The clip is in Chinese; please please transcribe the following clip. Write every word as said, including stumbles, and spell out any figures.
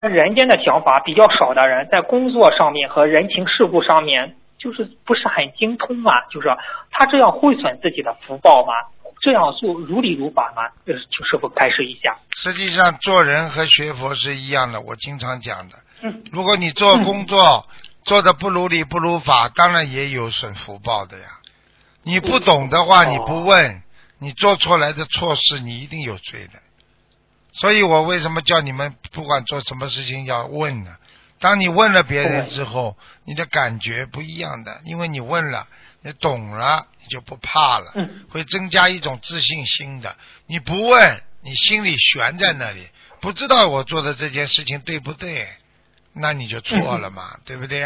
人间的想法比较少的人，在工作上面和人情世故上面就是不是很精通嘛，就是他这样会损自己的福报吗？这样做如理如法吗？呃，请师傅开示一下。 实际上做人和学佛是一样的，我经常讲的。 嗯， 如果你做工作、嗯、做的不如理不如法，当然也有损福报的呀。你不懂的话，你不问，你做出来的错事，你一定有罪的。所以我为什么叫你们不管做什么事情要问呢？当你问了别人之后，你的感觉不一样的，因为你问了，你懂了，你就不怕了，会增加一种自信心的。你不问，你心里悬在那里，不知道我做的这件事情对不对，那你就错了嘛，对不对？